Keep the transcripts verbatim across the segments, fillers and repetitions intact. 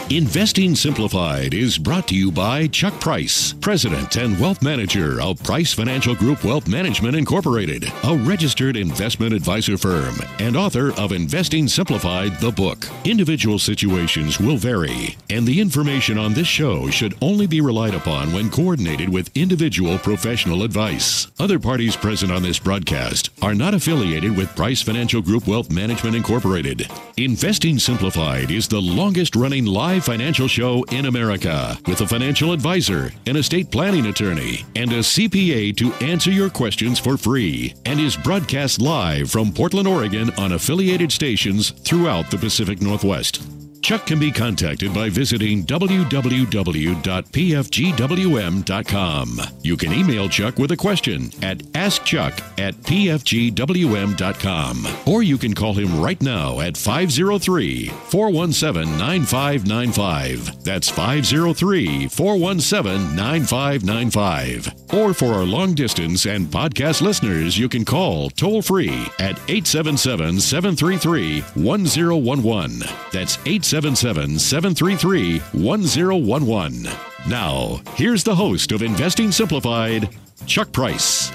Investing Simplified is brought to you by Chuck Price, President and Wealth Manager of Price Financial Group Wealth Management Incorporated, a registered investment advisor firm, and author of Investing Simplified, the book. Individual situations will vary, and the information on this show should only be relied upon when coordinated with individual professional advice. Other parties present on this broadcast are not affiliated with Price Financial Group Wealth Management Incorporated. Investing Simplified is the longest-running live financial show in America, with a financial advisor, an estate planning attorney, and a C P A to answer your questions for free, and is broadcast live from Portland, Oregon on affiliated stations throughout the Pacific Northwest. Chuck can be contacted by visiting w w w dot p f g w m dot com. You can email Chuck with a question at ask chuck at p f g w m dot com. Or you can call him right now at five oh three, four one seven, nine five nine five. That's five oh three, four one seven, nine five nine five. Or for our long distance and podcast listeners, you can call toll free at eight seven seven, seven three three, one oh one one. That's eight seven seven, seven three three, one oh one one. Now, here's the host of Investing Simplified, Chuck Price.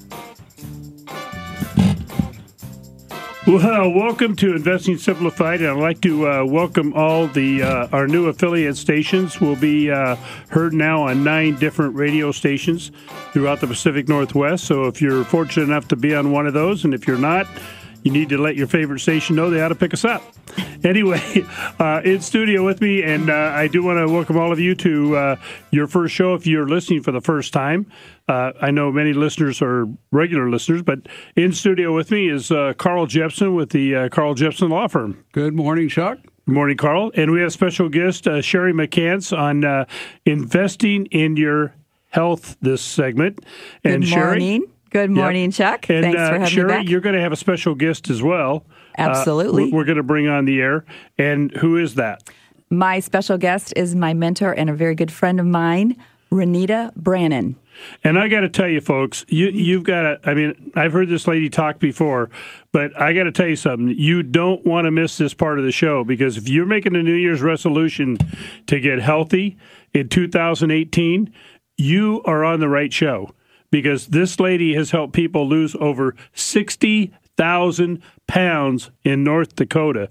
Well, welcome to Investing Simplified, and I'd like to uh, welcome all the uh, our new affiliate stations. Will be uh, heard now on nine different radio stations throughout the Pacific Northwest. So if you're fortunate enough to be on one of those, and if you're not, you need to let your favorite station know they ought to pick us up. Anyway, uh, in studio with me, and uh, I do want to welcome all of you to uh, your first show if you're listening for the first time. Uh, I know many listeners are regular listeners, but in studio with me is uh, Carl Jepson with the uh, Carl Jepson Law Firm. Good morning, Chuck. Good morning, Carl. And we have special guest uh, Sherry McCants on uh, investing in your health this segment. And Good morning. Sherry, Good morning, yep. Chuck. And, Thanks for uh, having Sherry, me back. you're going to have a special guest as well. Absolutely. Uh, we're going to bring on the air. And who is that? My special guest is my mentor and a very good friend of mine, Renita Brannon. And I got to tell you, folks, you, you've got to, I mean, I've heard this lady talk before, but I got to tell you something. You don't want to miss this part of the show, because if you're making a New Year's resolution to get healthy in two thousand eighteen, you are on the right show, because this lady has helped people lose over sixty thousand pounds in North Dakota.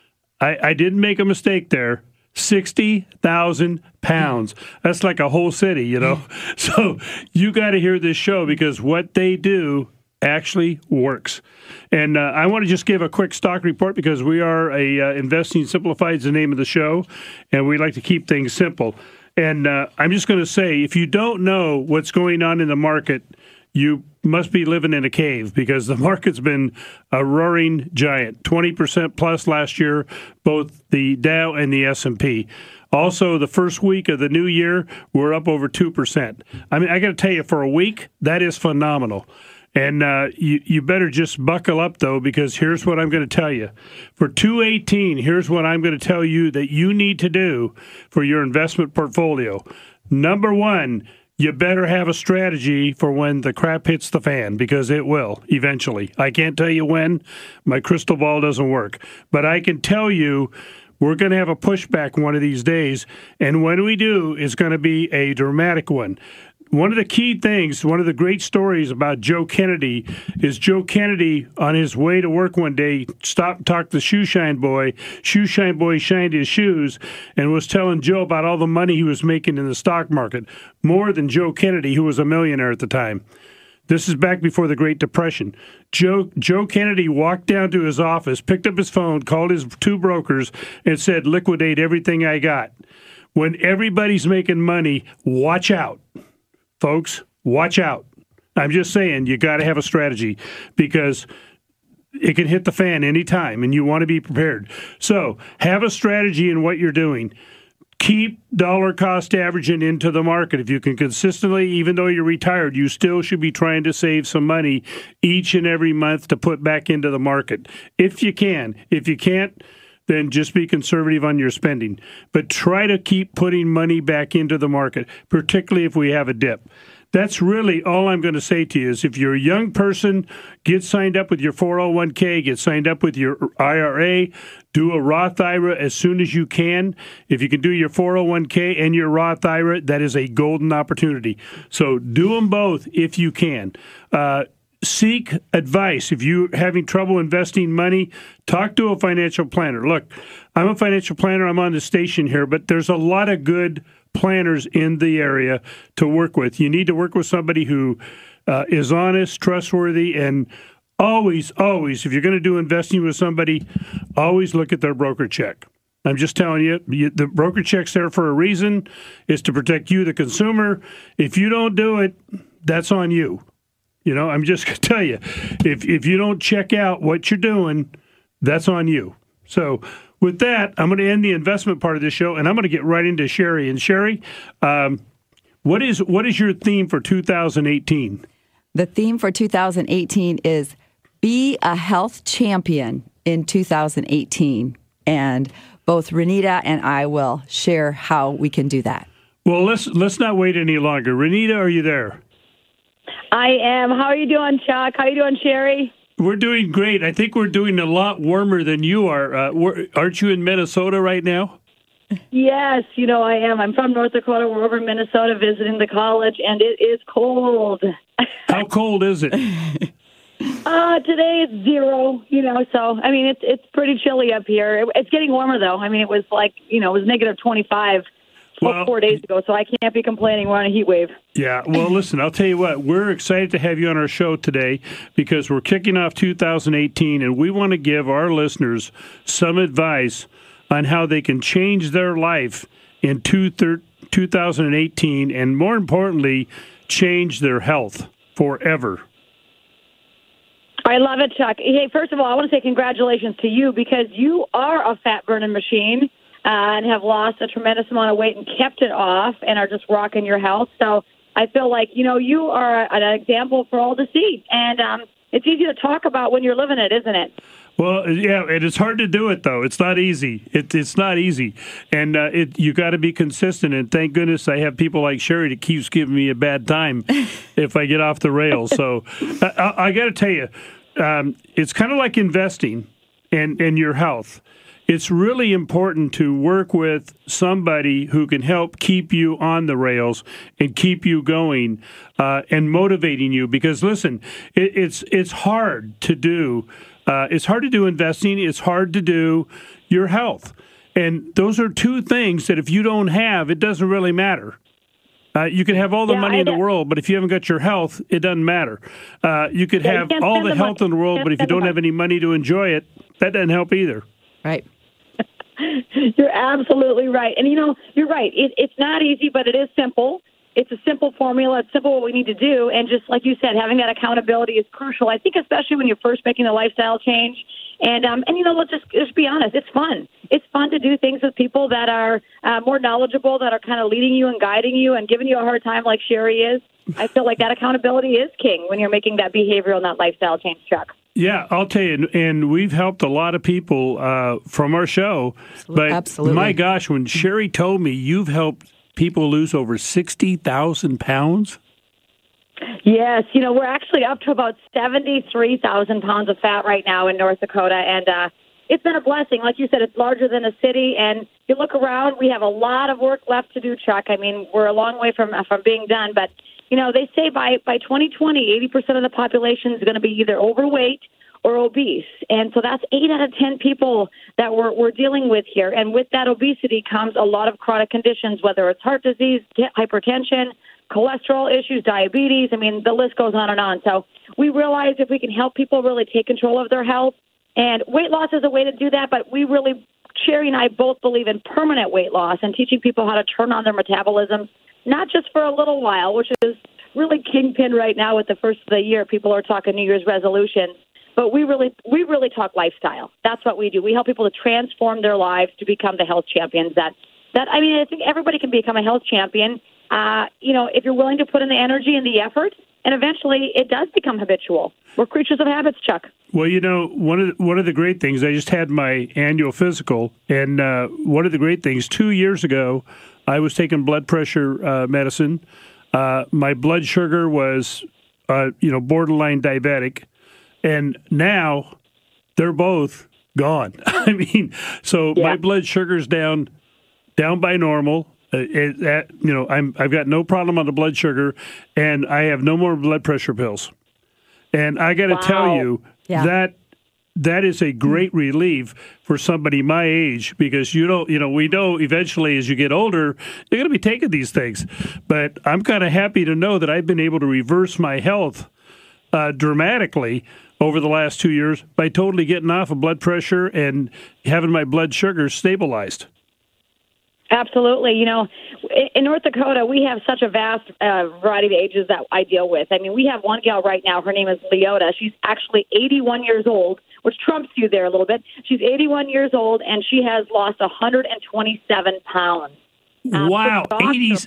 I, I didn't make a mistake there. sixty thousand pounds. That's like a whole city, you know? So you got to hear this show, because what they do actually works. And uh, I want to just give a quick stock report, because we are a uh, Investing Simplified is the name of the show, and we like to keep things simple. And uh, I'm just going to say, if you don't know what's going on in the market, you must be living in a cave, because the market's been a roaring giant, twenty percent plus last year, both the Dow and the S and P. Also, the first week of the new year, we're up over two percent. I mean, I got to tell you, for a week, that is phenomenal. And uh, you, you better just buckle up, though, because here's what I'm going to tell you. For two eighteen, here's what I'm going to tell you that you need to do for your investment portfolio. Number one, you better have a strategy for when the crap hits the fan, because it will eventually. I can't tell you when. My crystal ball doesn't work. But I can tell you we're going to have a pushback one of these days, and when we do, it's going to be a dramatic one. One of the key things, one of the great stories about Joe Kennedy is Joe Kennedy, on his way to work one day, stopped and talked to the shoe shine boy. Shoe shine boy shined his shoes and was telling Joe about all the money he was making in the stock market, more than Joe Kennedy, who was a millionaire at the time. This is back before the Great Depression. Joe Joe Kennedy walked down to his office, picked up his phone, called his two brokers, and said, "Liquidate everything I got." When everybody's making money, watch out. Folks, watch out. I'm just saying, you got to have a strategy, because it can hit the fan anytime, and you want to be prepared. So have a strategy in what you're doing. Keep dollar cost averaging into the market. If you can consistently, even though you're retired, you still should be trying to save some money each and every month to put back into the market. If you can. If you can't, then just be conservative on your spending. But try to keep putting money back into the market, particularly if we have a dip. that's really all I'm going to say to you is if you're a young person, get signed up with your four oh one k, get signed up with your I R A, do a Roth I R A as soon as you can. If you can do your four oh one k and your Roth I R A, that is a golden opportunity. So do them both if you can. Uh, seek advice. If you're having trouble investing money, talk to a financial planner. Look, I'm a financial planner. I'm on the station here, but there's a lot of good planners in the area to work with. You need to work with somebody who uh, is honest, trustworthy, and always, always, if you're going to do investing with somebody, always look at their broker check. I'm just telling you, you, the broker check's there for a reason. It's to protect you, the consumer. If you don't do it, that's on you. You know, I'm just going to tell you, if if you don't check out what you're doing, that's on you. So with that, I'm going to end the investment part of this show, and I'm going to get right into Sherry. And Sherry, um, what is what is your theme for two thousand eighteen? The theme for two thousand eighteen is Be a Health Champion in two thousand eighteen. And both Renita and I will share how we can do that. Well, let's let's not wait any longer. Renita, are you there? I am. How are you doing, Chuck? How are you doing, Sherry? We're doing great. I think we're doing a lot warmer than you are. Uh, aren't you in Minnesota right now? Yes, you know I am. I'm from North Dakota. We're over in Minnesota visiting the college, and it is cold. How cold is it? Uh, today it's zero, you know, so, I mean, it's it's pretty chilly up here. It, it's getting warmer, though. I mean, it was like, you know, it was negative twenty-five well, four days ago, so I can't be complaining. We're on a heat wave. Yeah, well, listen, I'll tell you what. We're excited to have you on our show today because we're kicking off two thousand eighteen, and we want to give our listeners some advice on how they can change their life in two thousand eighteen, and more importantly, change their health forever. I love it, Chuck. Hey, first of all, I want to say congratulations to you because you are a fat-burning machine uh, and have lost a tremendous amount of weight and kept it off and are just rocking your health. So I feel like, you know, you are an example for all to see. And um, it's easy to talk about when you're living it, isn't it? Well, yeah, and it's hard to do it, though. It's not easy. It, it's not easy. And uh, it, you got to be consistent. And thank goodness I have people like Sherry that keeps giving me a bad time if I get off the rails. So I, I, I got to tell you, um, it's kind of like investing and, and your health. It's really important to work with somebody who can help keep you on the rails and keep you going uh, and motivating you. Because, listen, it, it's it's hard to do. Uh, it's hard to do investing. It's hard to do your health. And those are two things that if you don't have, it doesn't really matter. Uh, you can have all the yeah, money I in the do. world, but if you haven't got your health, it doesn't matter. Uh, you could Yeah, you have can't all spend the the health money. in the world, Can't but if you spend the don't have money. any money to enjoy it, that doesn't help either. Right. You're absolutely right. And, you know, you're right. It, it's not easy, but it is simple. It's a simple formula. It's simple what we need to do. And just like you said, having that accountability is crucial. I think especially when you're first making a lifestyle change. And, um, and you know, let's just, just be honest. It's fun. It's fun to do things with people that are uh, more knowledgeable, that are kind of leading you and guiding you and giving you a hard time like Sherry is. I feel like that accountability is king when you're making that behavioral and that lifestyle change, Chuck. Yeah, I'll tell you, and we've helped a lot of people uh, from our show. But Absolutely. my gosh, when Sherry told me you've helped people lose over sixty thousand pounds. Yes, you know, we're actually up to about seventy-three thousand pounds of fat right now in North Dakota, and uh, it's been a blessing. Like you said, it's larger than a city, and you look around, we have a lot of work left to do, Chuck. I mean, we're a long way from from being done, but, you know, they say by, by twenty twenty, eighty percent of the population is going to be either overweight or obese, and so that's eight out of ten people that we're, we're dealing with here, and with that obesity comes a lot of chronic conditions, whether it's heart disease, hypertension, cholesterol issues, diabetes. I mean, the list goes on and on. So we realize if we can help people really take control of their health, and weight loss is a way to do that, but we really, Sherry and I both believe in permanent weight loss and teaching people how to turn on their metabolism, not just for a little while, which is really kingpin right now with the first of the year. People are talking New Year's resolutions, but we really, we really talk lifestyle. That's what we do. We help people to transform their lives to become the health champions that, that I mean, I think everybody can become a health champion. Uh, you know, if you're willing to put in the energy and the effort, and eventually it does become habitual. We're creatures of habits, Chuck. Well, you know, one of the, one of the great things, I just had my annual physical, and uh, one of the great things, two years ago, I was taking blood pressure uh, medicine. Uh, my blood sugar was, uh, you know, borderline diabetic, and now they're both gone. I mean, so yeah. my blood sugar's down, down by normal. Uh, it, that, you know, I'm I've got no problem on the blood sugar, and I have no more blood pressure pills. And I got to wow. tell you yeah. that. That is a great relief for somebody my age, because you know, you know, we know eventually as you get older, you're going to be taking these things. But I'm kind of happy to know that I've been able to reverse my health uh, dramatically over the last two years by totally getting off of blood pressure and having my blood sugar stabilized. Absolutely. You know, in North Dakota, we have such a vast uh, variety of ages that I deal with. I mean, we have one gal right now. Her name is Leota. She's actually eighty-one years old, which trumps you there a little bit. She's eighty-one years old, and she has lost one hundred twenty-seven pounds. Um, wow. eighties.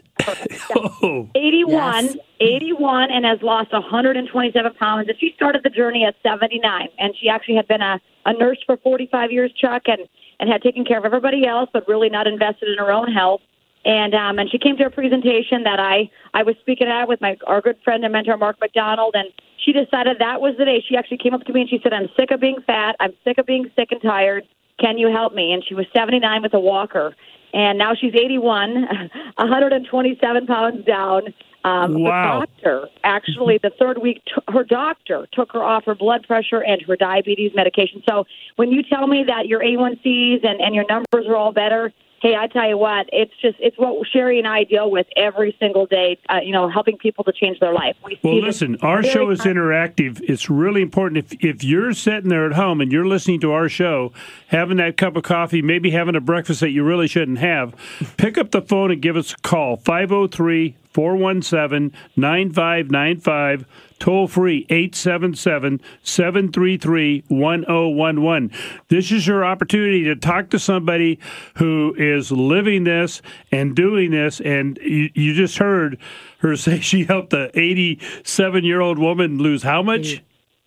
Oh. eighty-one, yes. eighty-one, and has lost one hundred twenty-seven pounds. And she started the journey at seventy-nine, and she actually had been a, a nurse for forty-five years, Chuck, and and had taken care of everybody else, but really not invested in her own health. And um, and she came to a presentation that I, I was speaking at with my our good friend and mentor, Mark McDonald, and she decided that was the day. She actually came up to me and she said, I'm sick of being fat. I'm sick of being sick and tired. Can you help me? And she was seventy-nine with a walker. And now she's eighty-one, one hundred twenty-seven pounds down. Um, wow. Her doctor, actually, the third week, t- her doctor took her off her blood pressure and her diabetes medication. So when you tell me that your A one C's and, and your numbers are all better, hey, I tell you what, it's just, it's what Sherry and I deal with every single day, uh, you know, helping people to change their life. We well, listen, our show is interactive. It's really important. If if you're sitting there at home and you're listening to our show, having that cup of coffee, maybe having a breakfast that you really shouldn't have, pick up the phone and give us a call, five oh three, four one seven, nine five nine five, toll free, eight seven seven, seven three three, one oh one one. This is your opportunity to talk to somebody who is living this and doing this, and you, you just heard her say she helped the eighty-seven-year-old woman lose how much?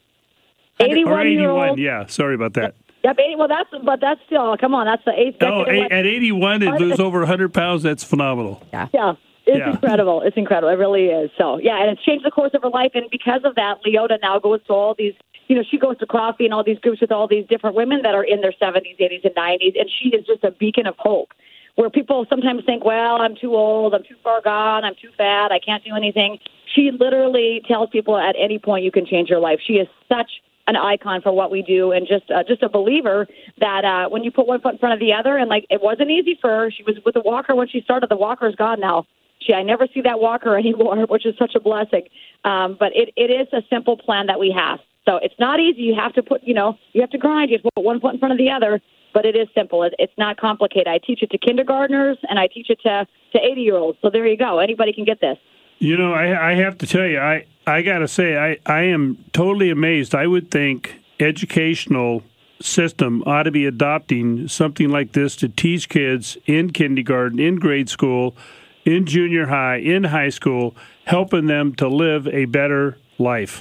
eighty-one year old. Yeah, sorry about that. Yep, eighty, well, that's, but that's still, come on, that's the eighth. Oh, a, at eighty-one, to lose over one hundred pounds, that's phenomenal. Yeah. Yeah. It's yeah. incredible. It's incredible. It really is. So, yeah, and it's changed the course of her life. And because of that, Leota now goes to all these, you know, she goes to coffee and all these groups with all these different women that are in their seventies, eighties, and nineties. And she is just a beacon of hope, where people sometimes think, well, I'm too old, I'm too far gone, I'm too fat, I can't do anything. She literally tells people at any point you can change your life. She is such an icon for what we do, and just uh, just a believer that uh, when you put one foot in front of the other, and like it wasn't easy for her. She was with the walker when she started. The walker's gone now. She, I never see that walker anymore, which is such a blessing. Um, but it, it is a simple plan that we have. So it's not easy. You have to put, you know, you have to grind. You have to put one foot in front of the other. But it is simple. It, it's not complicated. I teach it to kindergartners, and I teach it to, to eighty-year-olds. So there you go. Anybody can get this. You know, I, I have to tell you, I, I got to say, I, I am totally amazed. I would think educational system ought to be adopting something like this to teach kids in kindergarten, in grade school, in junior high, in high school, helping them to live a better life.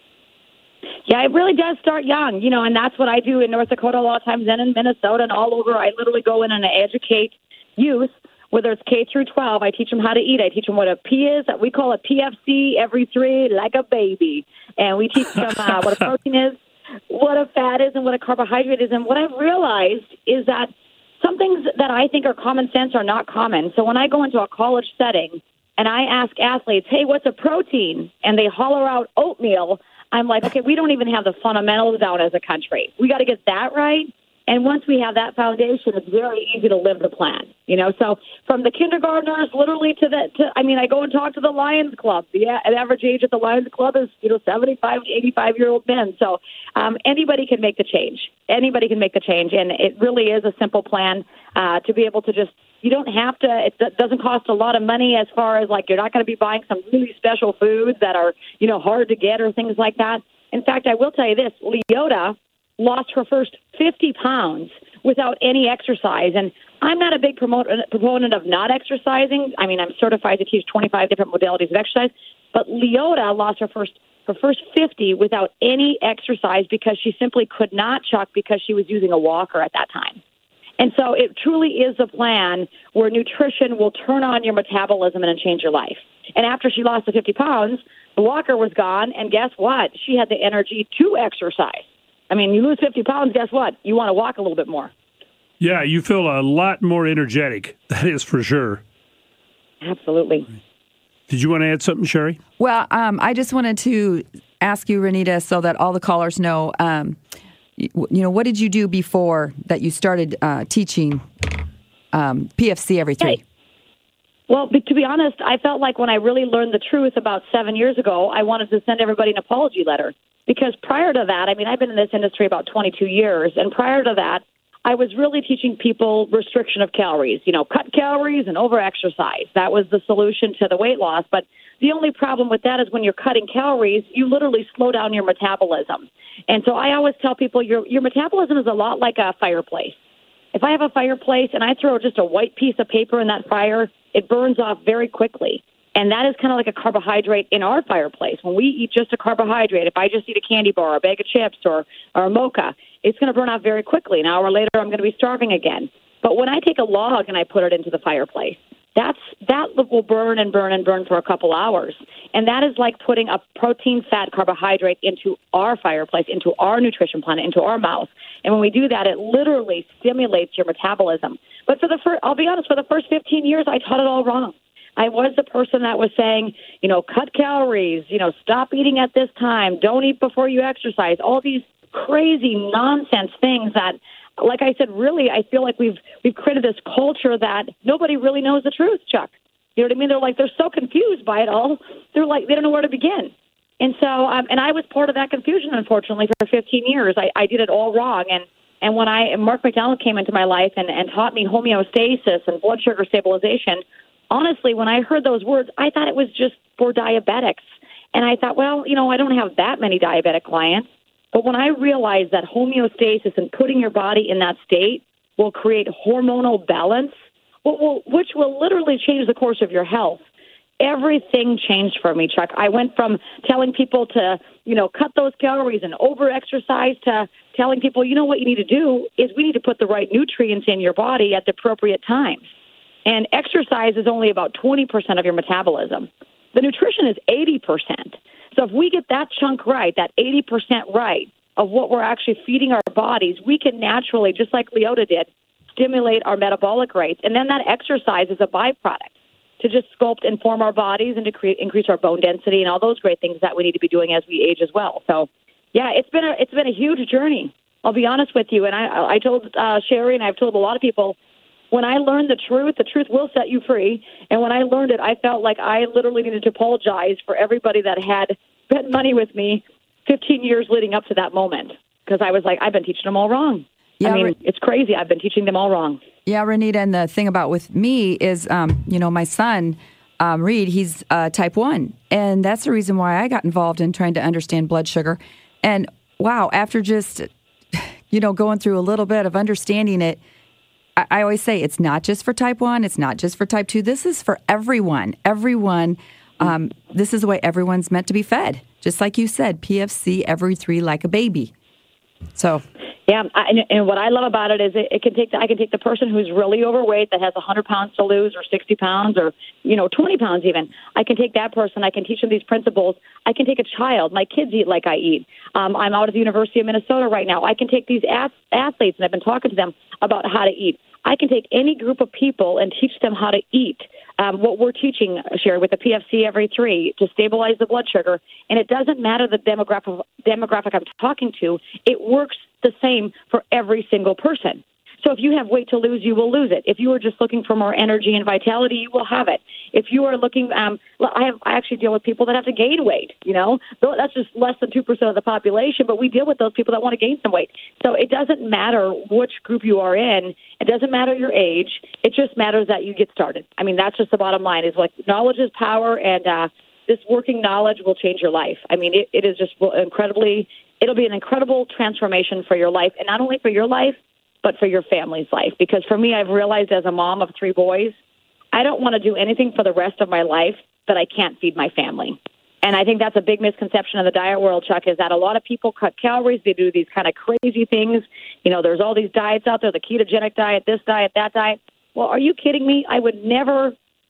Yeah, it really does start young, you know, and that's what I do in North Dakota a lot of times, and in Minnesota and all over. I literally go in and I educate youth, whether it's K through twelve. I teach them how to eat. I teach them what a P is. We call it P F C every three, like a baby. And we teach them uh, what a protein is, what a fat is, and what a carbohydrate is. And what I've realized is that some things that I think are common sense are not common. So when I go into a college setting and I ask athletes, hey, what's a protein? And they holler out oatmeal, I'm like, okay, we don't even have the fundamentals down as a country. We got to get that right. And once we have that foundation, it's very easy to live the plan, you know. So from the kindergartners, literally to the, to, I mean, I go and talk to the Lions Club. The average age at the Lions Club is, you know, seventy-five to eighty-five-year-old men. So um, anybody can make the change. Anybody can make the change, and it really is a simple plan uh, to be able to just. You don't have to. It doesn't cost a lot of money as far as like you're not going to be buying some really special foods that are, you know, hard to get or things like that. In fact, I will tell you this: Leota lost her first fifty pounds without any exercise. And I'm not a big promote, proponent of not exercising. I mean, I'm certified to teach twenty-five different modalities of exercise. But Leota lost her first her first fifty without any exercise because she simply could not, Chuck, because she was using a walker at that time. And so it truly is a plan where nutrition will turn on your metabolism and change your life. And after she lost the fifty pounds, the walker was gone, and guess what? She had the energy to exercise. I mean, you lose fifty pounds, guess what? You want to walk a little bit more. Yeah, you feel a lot more energetic. That is for sure. Absolutely. Did you want to add something, Sherry? Well, um, I just wanted to ask you, Renita, so that all the callers know, um, you, you know, what did you do before that you started uh, teaching um, P F C every three? Hey. Well, to be honest, I felt like when I really learned the truth about seven years ago, I wanted to send everybody an apology letter. Because prior to that, I mean, I've been in this industry about twenty-two years, and prior to that, I was really teaching people restriction of calories, you know, cut calories and over-exercise. That was the solution to the weight loss. But the only problem with that is when you're cutting calories, you literally slow down your metabolism. And so I always tell people your your metabolism is a lot like a fireplace. If I have a fireplace and I throw just a white piece of paper in that fire, it burns off very quickly. And that is kind of like a carbohydrate in our fireplace. When we eat just a carbohydrate, if I just eat a candy bar or a bag of chips or, or a mocha, it's going to burn off very quickly. An hour later, I'm going to be starving again. But when I take a log and I put it into the fireplace, that's that will burn and burn and burn for a couple hours. And that is like putting a protein, fat, carbohydrate into our fireplace, into our nutrition plan, into our mouth. And when we do that, it literally stimulates your metabolism. But for the first, I'll be honest, for the first fifteen years, I taught it all wrong. I was the person that was saying, you know, cut calories, you know, stop eating at this time, don't eat before you exercise, all these crazy nonsense things that, like I said, really, I feel like we've we've created this culture that nobody really knows the truth, Chuck. You know what I mean? They're like, they're so confused by it all. They're like, they don't know where to begin. And so, um, and I was part of that confusion, unfortunately, for fifteen years. I, I did it all wrong. And, and when I, Mark McDonald came into my life and, and taught me homeostasis and blood sugar stabilization, honestly, when I heard those words, I thought it was just for diabetics. And I thought, well, you know, I don't have that many diabetic clients. But when I realized that homeostasis and putting your body in that state will create hormonal balance, which will literally change the course of your health, everything changed for me, Chuck. I went from telling people to, you know, cut those calories and over-exercise to telling people, you know, what you need to do is we need to put the right nutrients in your body at the appropriate times. And exercise is only about twenty percent of your metabolism. The nutrition is eighty percent. So if we get that chunk right, that eighty percent right of what we're actually feeding our bodies, we can naturally, just like Leota did, stimulate our metabolic rates. And then that exercise is a byproduct to just sculpt and form our bodies and to create, increase our bone density and all those great things that we need to be doing as we age as well. So, yeah, it's been a it's been a huge journey. I'll be honest with you. And I, I told uh, Sherry, and I've told a lot of people, when I learned the truth, the truth will set you free. And when I learned it, I felt like I literally needed to apologize for everybody that had spent money with me fifteen years leading up to that moment. Because I was like, I've been teaching them all wrong. Yeah, I mean, Re- it's crazy. I've been teaching them all wrong. Yeah, Renita, and the thing about with me is, um, you know, my son, um, Reed, he's uh, type one. And that's the reason why I got involved in trying to understand blood sugar. And wow, after just, you know, going through a little bit of understanding it, I, I always say it's not just for type one. It's not just for type two. This is for everyone. Everyone. Um, this is the way everyone's meant to be fed. Just like you said, P F C every three like a baby. So... Yeah, I, and what I love about it is it, it can take the, I can take the person who's really overweight that has one hundred pounds to lose or sixty pounds or, you know, twenty pounds even. I can take that person. I can teach them these principles. I can take a child. My kids eat like I eat. Um, I'm out at the University of Minnesota right now. I can take these ath- athletes, and I've been talking to them about how to eat. I can take any group of people and teach them how to eat. Um, what we're teaching, Sherry, with the P F C every three to stabilize the blood sugar. And it doesn't matter the demographic, demographic I'm talking to. It works the same for every single person. So if you have weight to lose, you will lose it. If you are just looking for more energy and vitality, you will have it. If you are looking, um, I have I actually deal with people that have to gain weight. You know, that's just less than two percent of the population, but we deal with those people that want to gain some weight. So it doesn't matter which group you are in. It doesn't matter your age. It just matters that you get started. I mean, that's just the bottom line. Is like knowledge is power, and uh, this working knowledge will change your life. I mean, it, it is just incredibly. It'll be an incredible transformation for your life, and not only for your life, but for your family's life. Because for me, I've realized as a mom of three boys, I don't want to do anything for the rest of my life that I can't feed my family. And I think that's a big misconception in the diet world, Chuck, is that a lot of people cut calories. They do these kind of crazy things. You know, there's all these diets out there, the ketogenic diet, this diet, that diet. Well, are you kidding me? I would never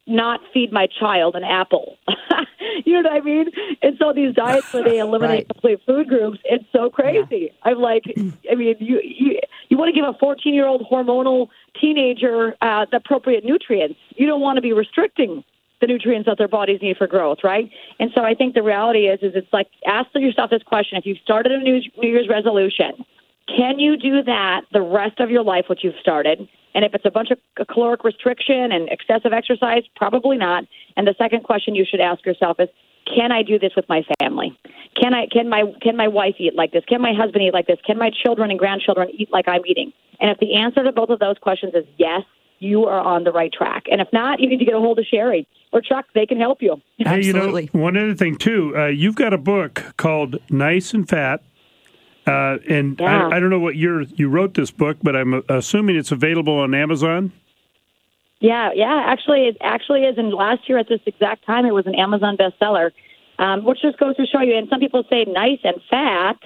not feed my child an apple. You know what I mean? And so these diets where they eliminate Right. complete food groups, it's so crazy. Yeah. I'm like, I mean, you you, you want to give a fourteen-year-old hormonal teenager uh, the appropriate nutrients. You don't want to be restricting the nutrients that their bodies need for growth, right? And so I think the reality is, is it's like, ask yourself this question. If you've started a New, New Year's resolution, can you do that the rest of your life, what you've started? And if it's a bunch of caloric restriction and excessive exercise, probably not. And the second question you should ask yourself is, can I do this with my family? Can I? Can my can my wife eat like this? Can my husband eat like this? Can my children and grandchildren eat like I'm eating? And if the answer to both of those questions is yes, you are on the right track. And if not, you need to get a hold of Sherry or Chuck. They can help you. Hey, you know, Absolutely. one other thing, too, uh, you've got a book called Nice and Fat. Uh, and Yeah. I, I don't know what year you wrote this book, but I'm assuming it's available on Amazon. Yeah, yeah. Actually, it actually is. And last year at this exact time, it was an Amazon bestseller, um, which just goes to show you. And some people say nice and fat.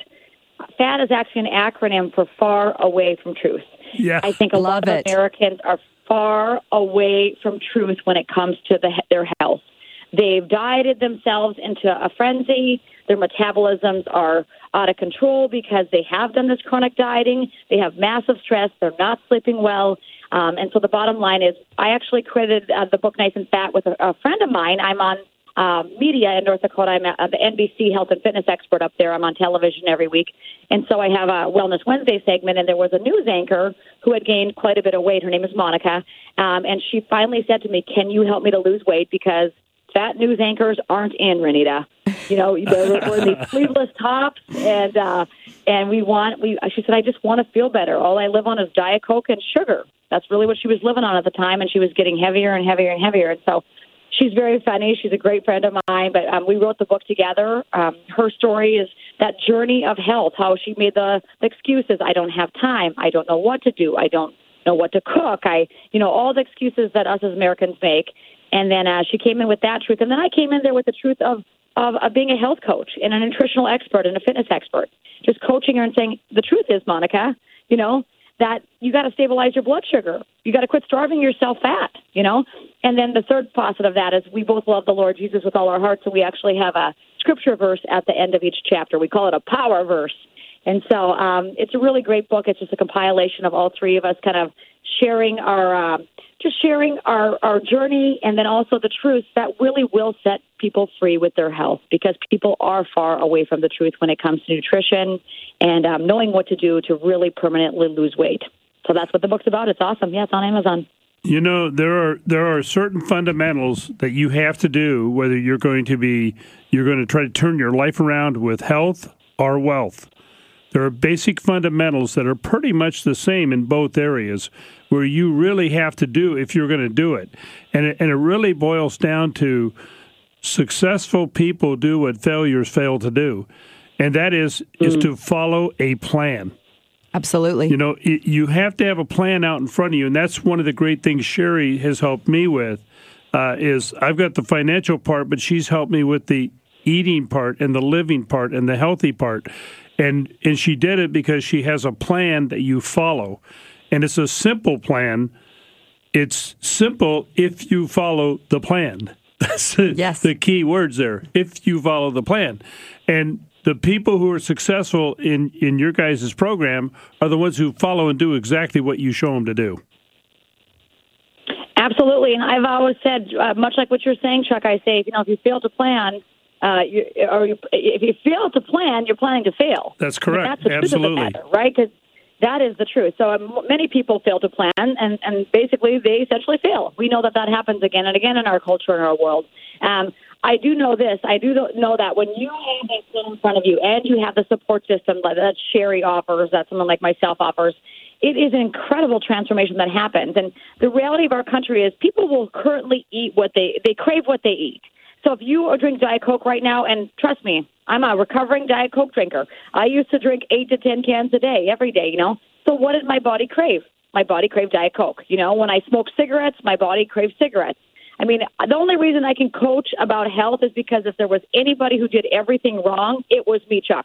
Fat is actually an acronym for far away from truth. Yeah. I think a Love lot of it. Americans are far away from truth when it comes to the, their health. They've dieted themselves into a frenzy. Their metabolisms are out of control because they have done this chronic dieting. They have massive stress. They're not sleeping well. Um, and so the bottom line is, I actually created uh, the book Nice and Fat with a, a friend of mine. I'm on um, media in North Dakota. I'm uh, the N B C health and fitness expert up there. I'm on television every week. And so I have a Wellness Wednesday segment, and there was a news anchor who had gained quite a bit of weight. Her name is Monica. Um, and she finally said to me, can you help me to lose weight? Because fat news anchors aren't in, Renita. You know, we're, we're in these sleeveless tops, and uh, and we want, we. She said, I just want to feel better. All I live on is Diet Coke and sugar. That's really what she was living on at the time, and she was getting heavier and heavier and heavier. And so she's very funny. She's a great friend of mine, but um, we wrote the book together. Um, her story is that journey of health, how she made the, the excuses. I don't have time. I don't know what to do. I don't know what to cook. I, you know, all the excuses that us as Americans make. And then uh, she came in with that truth. And then I came in there with the truth of, of, of being a health coach and a nutritional expert and a fitness expert, just coaching her and saying, the truth is, Monica, you know, that you got to stabilize your blood sugar. You got to quit starving yourself fat, you know. And then the third facet of that is we both love the Lord Jesus with all our hearts, and we actually have a scripture verse at the end of each chapter. We call it a power verse. And so um, it's a really great book. It's just a compilation of all three of us kind of sharing our, uh, just sharing our, our journey, and then also the truths that really will set people free with their health, because people are far away from the truth when it comes to nutrition and um, knowing what to do to really permanently lose weight. So that's what the book's about. It's awesome. Yeah, it's on Amazon. You know, there are there are certain fundamentals that you have to do, whether you're going to be you're going to try to turn your life around with health or wealth. There are basic fundamentals that are pretty much the same in both areas, where you really have to do if you're going to do it. And it, and it really boils down to successful people do what failures fail to do, and that is mm. is to follow a plan. Absolutely. You know, it, you have to have a plan out in front of you, and that's one of the great things Sherry has helped me with, uh, is I've got the financial part, but she's helped me with the eating part and the living part and the healthy part. And and she did it because she has a plan that you follow. And it's a simple plan. It's simple if you follow the plan. That's yes. the key words there, if you follow the plan. And the people who are successful in, in your guys' program are the ones who follow and do exactly what you show them to do. Absolutely. And I've always said, uh, much like what you're saying, Chuck, I say, you know, if you fail to plan, Uh, you, or you, if you fail to plan, you're planning to fail. That's correct. I mean, that's the Absolutely. Truth of the matter, right? Because that is the truth. So um, many people fail to plan, and, and basically they essentially fail. We know that that happens again and again in our culture and our world. Um, I do know this. I do know that when you have that plan in front of you and you have the support system that Sherry offers, that someone like myself offers, it is an incredible transformation that happens. And the reality of our country is people will currently eat what they, they crave what they eat. So if you drink Diet Coke right now, and trust me, I'm a recovering Diet Coke drinker. I used to drink eight to ten cans a day, every day, you know. So what did my body crave? My body craved Diet Coke. You know, when I smoked cigarettes, my body craved cigarettes. I mean, the only reason I can coach about health is because if there was anybody who did everything wrong, it was me, Chuck.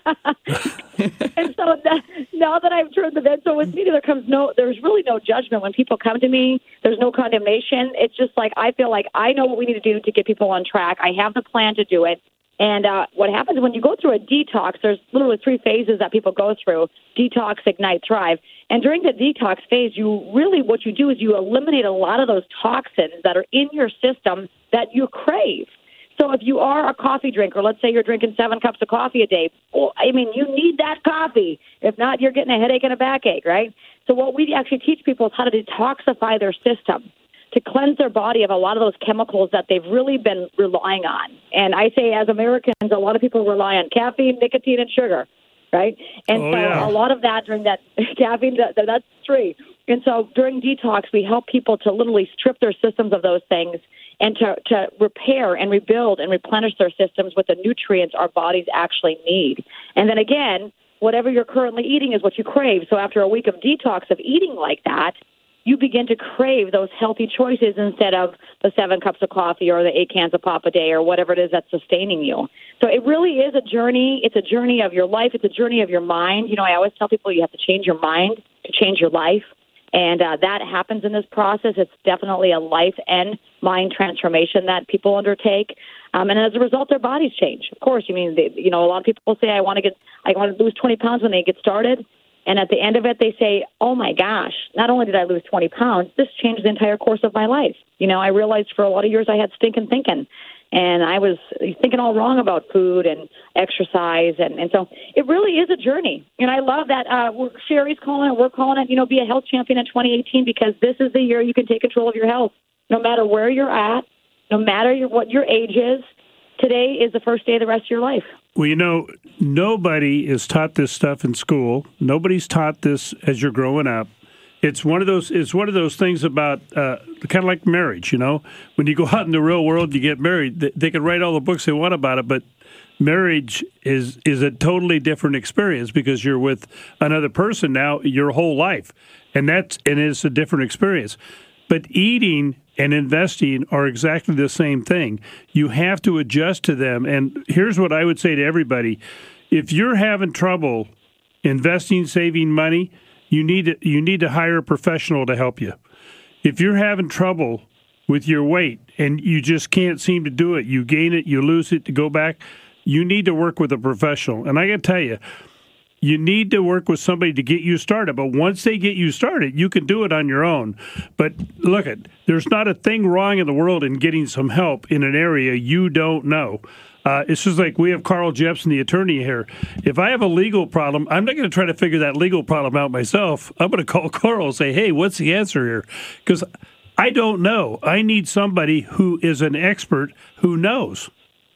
And so that, now that I've turned the bed, so with me, there comes no, there's really no judgment. When people come to me, there's no condemnation. It's just like, I feel like I know what we need to do to get people on track. I have the plan to do it. And uh, what happens when you go through a detox, there's literally three phases that people go through: detox, ignite, thrive. And during the detox phase, you really, what you do is you eliminate a lot of those toxins that are in your system that you crave. So if you are a coffee drinker, let's say you're drinking seven cups of coffee a day, well, I mean, you need that coffee. If not, you're getting a headache and a backache, right? So what we actually teach people is how to detoxify their system, to cleanse their body of a lot of those chemicals that they've really been relying on. And I say, as Americans, a lot of people rely on caffeine, nicotine, and sugar, right? And oh, so yeah. a lot of that during that caffeine, that, that's three. And so during detox, we help people to literally strip their systems of those things and to, to repair and rebuild and replenish their systems with the nutrients our bodies actually need. And then again, whatever you're currently eating is what you crave. So after a week of detox of eating like that, you begin to crave those healthy choices instead of the seven cups of coffee or the eight cans of pop a day or whatever it is that's sustaining you. So it really is a journey. It's a journey of your life. It's a journey of your mind. You know, I always tell people you have to change your mind to change your life. And uh, that happens in this process. It's definitely a life and mind transformation that people undertake. Um, and as a result, their bodies change. Of course, you mean, they, you know, a lot of people say, I want to get, I want to lose twenty pounds when they get started. And at the end of it, they say, oh, my gosh, not only did I lose twenty pounds, this changed the entire course of my life. You know, I realized for a lot of years I had stinking thinking. And I was thinking all wrong about food and exercise. And, and so it really is a journey. And I love that uh, we're, Sherry's calling it, we're calling it, you know, be a health champion in twenty eighteen, because this is the year you can take control of your health. No matter where you're at, no matter your, what your age is, today is the first day of the rest of your life. Well, you know, nobody is taught this stuff in school. Nobody's taught this as you're growing up. It's one of those. It's one of those things about uh, kind of like marriage. You know, when you go out in the real world, you get married. They, they can write all the books they want about it, but marriage is is a totally different experience because you're with another person now your whole life, and that's and it's a different experience. But eating and investing are exactly the same thing. You have to adjust to them. And here's what I would say to everybody: if you're having trouble investing, saving money, You need to, you need to hire a professional to help you. If you're having trouble with your weight and you just can't seem to do it, you gain it, you lose it, to go back, you need to work with a professional. And I got to tell you, you need to work with somebody to get you started. But once they get you started, you can do it on your own. But look, it, there's not a thing wrong in the world in getting some help in an area you don't know. Uh, it's just like we have Carl Jepsen, the attorney here. If I have a legal problem, I'm not going to try to figure that legal problem out myself. I'm going to call Carl and say, hey, what's the answer here? Because I don't know. I need somebody who is an expert who knows.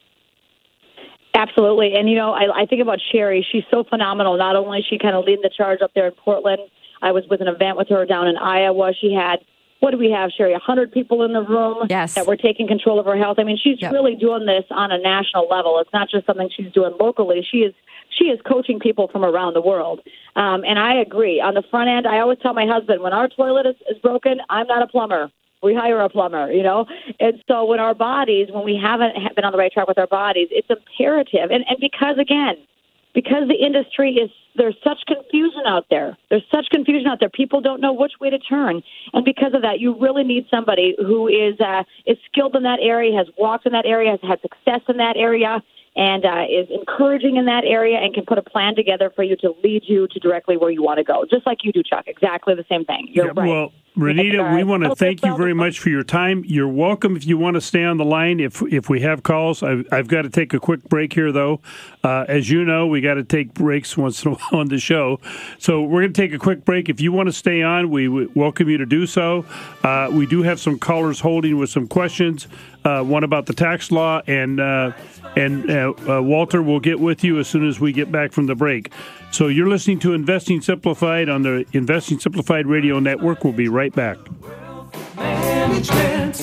Absolutely. And, you know, I, I think about Sherry. She's so phenomenal. Not only is she kind of leading the charge up there in Portland, I was with an event with her down in Iowa. She had, what do we have, Sherry, one hundred people in the room yes. that were taking control of her health. I mean, she's yep. really doing this on a national level. It's not just something she's doing locally. She is she is coaching people from around the world. Um, and I agree. On the front end, I always tell my husband, when our toilet is, is broken, I'm not a plumber. We hire a plumber, you know. And so when our bodies, when we haven't been on the right track with our bodies, it's imperative. And, and because, again, because the industry is, there's such confusion out there. There's such confusion out there. People don't know which way to turn. And because of that, you really need somebody who is uh, is skilled in that area, has walked in that area, has had success in that area, and uh, is encouraging in that area and can put a plan together for you to lead you to directly where you want to go, just like you do, Chuck. Exactly the same thing. You're yeah, right. Well, Renita, we want to thank you very much for your time. You're welcome if you want to stay on the line if if we have calls. I've, I've got to take a quick break here, though. Uh, as you know, we got to take breaks once in a while on the show. So we're going to take a quick break. If you want to stay on, we, we welcome you to do so. Uh, we do have some callers holding with some questions, uh, one about the tax law, and uh, and uh, uh, Walter will get with you as soon as we get back from the break. So you're listening to Investing Simplified on the Investing Simplified Radio Network. We'll be right back. Management.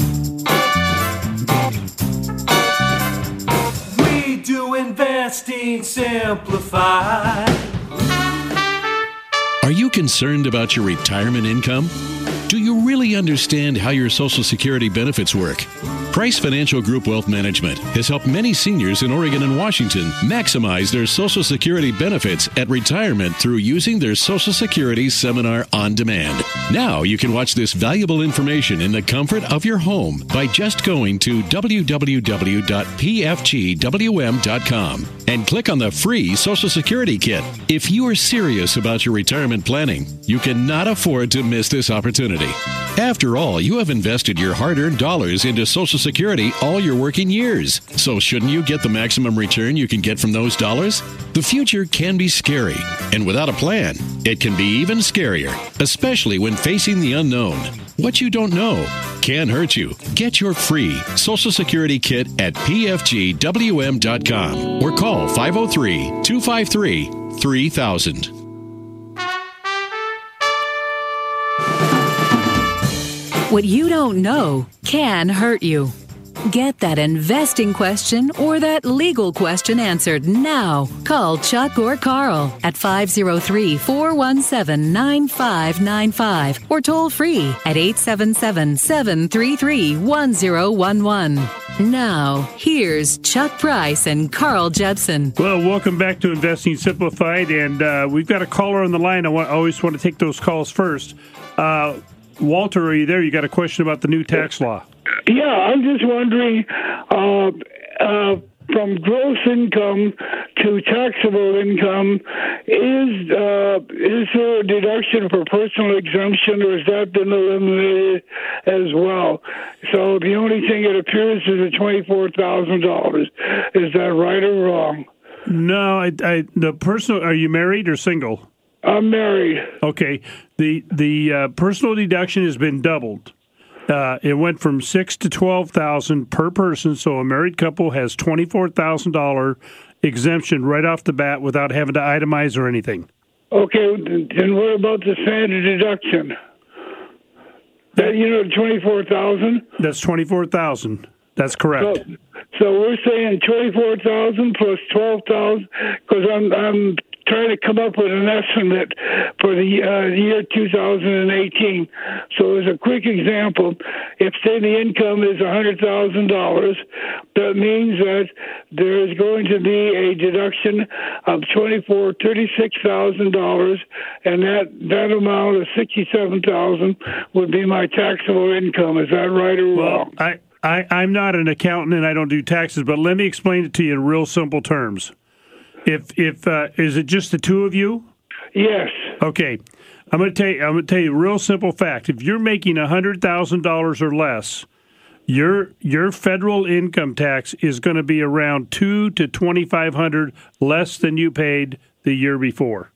We do Investing Simplified. Are you concerned about your retirement income? Do you really fully understand how your Social Security benefits work. Price Financial Group Wealth Management has helped many seniors in Oregon and Washington maximize their Social Security benefits at retirement through using their Social Security Seminar on demand. Now you can watch this valuable information in the comfort of your home by just going to w w w dot p f g w m dot com and click on the free Social Security Kit. If you are serious about your retirement planning, you cannot afford to miss this opportunity. After all, you have invested your hard-earned dollars into Social Security all your working years. So shouldn't you get the maximum return you can get from those dollars? The future can be scary, and without a plan, it can be even scarier, especially when facing the unknown. What you don't know can hurt you. Get your free Social Security Kit at p f g w m dot com or call five oh three, two five three, three thousand. What you don't know can hurt you. Get that investing question or that legal question answered now. Call Chuck or Carl at five oh three, four one seven, nine five nine five or toll free at eight seven seven, seven three three, one oh one one. Now, here's Chuck Price and Carl Jepson. Well, welcome back to Investing Simplified, and uh, we've got a caller on the line. I, want, I always want to take those calls first. Uh, Walter, are you there? You got a question about the new tax law? Yeah, I'm just wondering, uh, uh, from gross income to taxable income, is uh, is there a deduction for personal exemption, or has that been eliminated as well? So the only thing it appears is the twenty-four thousand dollars. Is that right or wrong? No, I, I, the personal. Are you married or single? I'm married. Okay. The the uh, personal deduction has been doubled. Uh, it went from six to twelve thousand per person. So a married couple has twenty four thousand dollar exemption right off the bat without having to itemize or anything. Okay. Then what about the standard deduction? That, you know, twenty four thousand. That's twenty four thousand. That's correct. So, so we're saying twenty four thousand plus twelve thousand because I'm I'm. trying to come up with an estimate for the uh, year two thousand eighteen. So as a quick example, if say the income is one hundred thousand dollars, that means that there is going to be a deduction of twenty-four, thirty-six thousand dollars, and that, that amount of sixty-seven thousand dollars would be my taxable income. Is that right or well, wrong? I, I, I'm not an accountant and I don't do taxes, but let me explain it to you in real simple terms. If if uh, is it just the two of you? Yes. Okay, I'm going to tell you. I'm going to tell you a real simple fact. If you're making a hundred thousand dollars or less, your your federal income tax is going to be around two to twenty five hundred less than you paid the year before.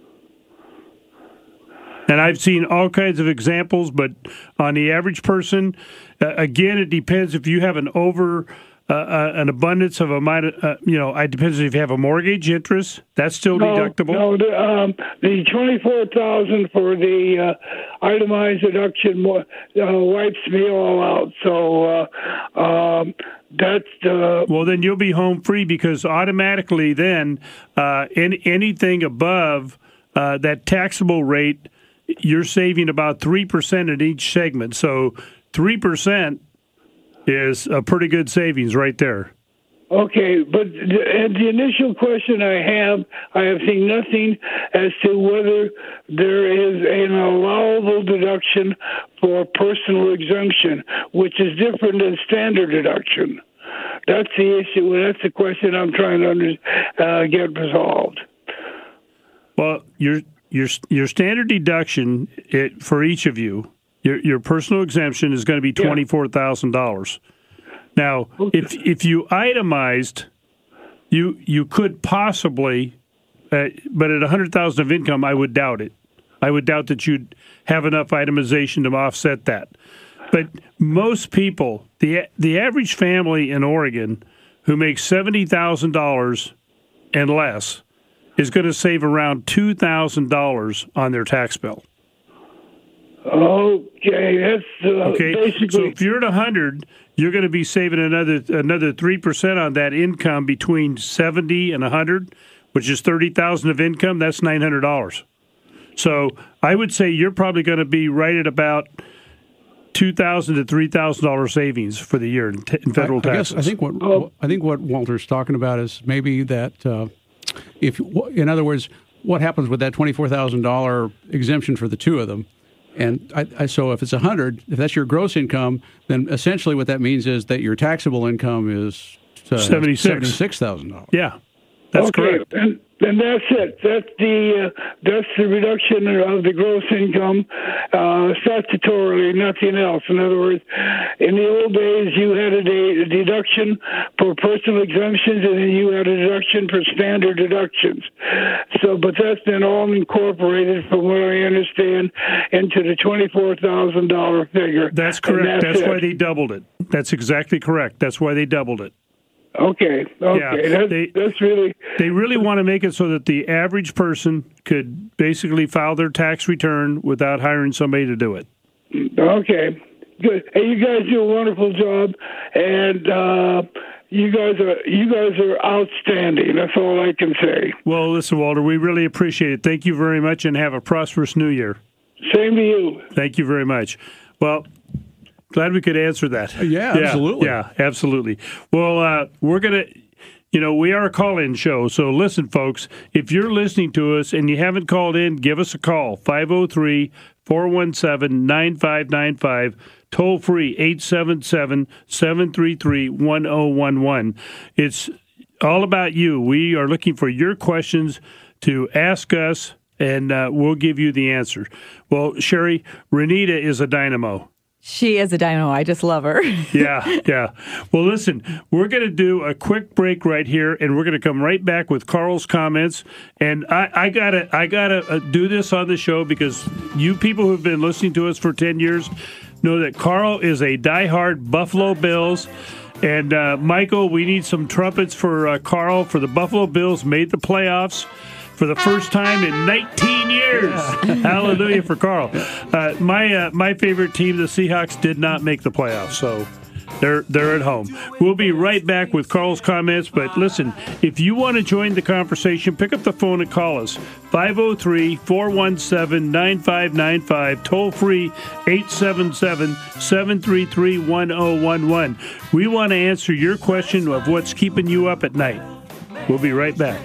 And I've seen all kinds of examples, but on the average person, uh, again, it depends if you have an over. Uh, uh, an abundance of a, uh, you know, it depends if you have a mortgage interest. That's still no, deductible. No, the, um, the twenty-four thousand for the uh, itemized deduction uh, wipes me all out. So uh, um, that's uh, well, then you'll be home free because automatically, then uh, any, anything above uh, that taxable rate, you're saving about three percent in each segment. So three percent. Is a pretty good savings right there. Okay, but the, the initial question I have, I have seen nothing as to whether there is an allowable deduction for personal exemption, which is different than standard deduction. That's the issue. That's the question I'm trying to under, uh, get resolved. Well, your your your standard deduction it, for each of you. Your, your personal exemption is going to be twenty-four thousand dollars. Now, okay. if if you itemized, you you could possibly, uh, but at one hundred thousand dollars of income, I would doubt it. I would doubt that you'd have enough itemization to offset that. But most people, the the average family in Oregon who makes seventy thousand dollars and less is going to save around two thousand dollars on their tax bill. Okay, that's uh, okay. Basically. So if you're at one hundred, you're going to be saving another another three percent on that income between seventy and one hundred, which is thirty thousand of income. That's nine hundred dollars. So I would say you're probably going to be right at about two thousand to three thousand dollars savings for the year in, t- in federal I, I taxes. Guess, I think what oh. I think what Walter's talking about is maybe that uh, if, in other words, what happens with that twenty-four thousand dollars exemption for the two of them. And I, I, so if it's one hundred, if that's your gross income, then essentially what that means is that your taxable income is uh, seventy-six thousand dollars. Yeah, that's okay. correct. And, and that's it. That's the uh, that's the reduction of the gross income uh, statutorily, nothing else. In other words, in the old days, you had a, de- a deduction for personal exemptions, and then you had a deduction for standard deductions. So, but that's been all incorporated, from what I understand, into the twenty-four thousand dollars figure. That's correct. That's, that's why they doubled it. That's exactly correct. That's why they doubled it. Okay. Okay. Yeah, that's, they, that's really. They really want to make it so that the average person could basically file their tax return without hiring somebody to do it. Okay. Good. Hey, you guys do a wonderful job, and uh, you guys are you guys are outstanding. That's all I can say. Well, listen, Walter, we really appreciate it. Thank you very much, and have a prosperous New Year. Same to you. Thank you very much. Well. Glad we could answer that. Yeah, yeah absolutely. Yeah, absolutely. Well, uh, we're going to, you know, we are a call-in show. So listen, folks, if you're listening to us and you haven't called in, give us a call, five oh three, four one seven, nine five nine five, toll free, eight seven seven, seven three three, one oh one one. It's all about you. We are looking for your questions to ask us, and uh, we'll give you the answer. Well, Sherry, Renita is a dynamo. She is a dynamo. I just love her. yeah, yeah. Well, listen, we're going to do a quick break right here, and we're going to come right back with Carl's comments. And I, I gotta, I gotta uh, do this on the show because you people who've been listening to us for ten years know that Carl is a diehard Buffalo Bills. And uh, Michael, we need some trumpets for uh, Carl for the Buffalo Bills made the playoffs for the first time in nineteen years. Yeah. Hallelujah for Carl. Uh, my uh, my favorite team, the Seahawks, did not make the playoffs, so they're they're at home. We'll be right back with Carl's comments, but listen, if you want to join the conversation, pick up the phone and call us. five oh three, four one seven, nine five nine five, toll free, eight seven seven, seven three three, one oh one one. We want to answer your question of what's keeping you up at night. We'll be right back.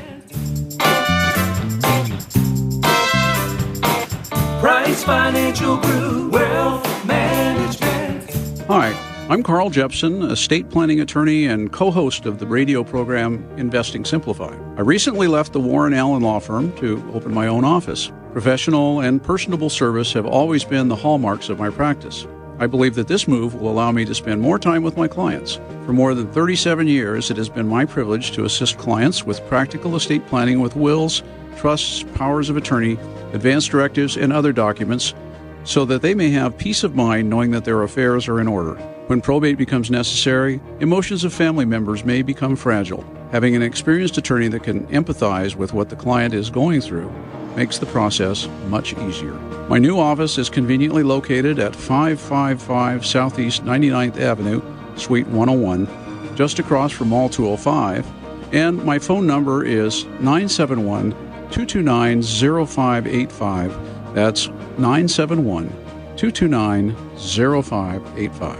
Price Financial Group, Wealth Management. Hi, I'm Carl Jepson, estate planning attorney and co-host of the radio program Investing Simplified. I recently left the Warren Allen Law Firm to open my own office. Professional and personable service have always been the hallmarks of my practice. I believe that this move will allow me to spend more time with my clients. For more than thirty-seven years, it has been my privilege to assist clients with practical estate planning with wills, trusts, powers of attorney, advance directives, and other documents so that they may have peace of mind knowing that their affairs are in order. When probate becomes necessary, emotions of family members may become fragile. Having an experienced attorney that can empathize with what the client is going through makes the process much easier. My new office is conveniently located at five fifty-five Southeast ninety-ninth Avenue, Suite one oh one, just across from Mall two oh five, and my phone number is nine seven one, two two nine, zero five eight five. That's nine seven one, two two nine, zero five eight five.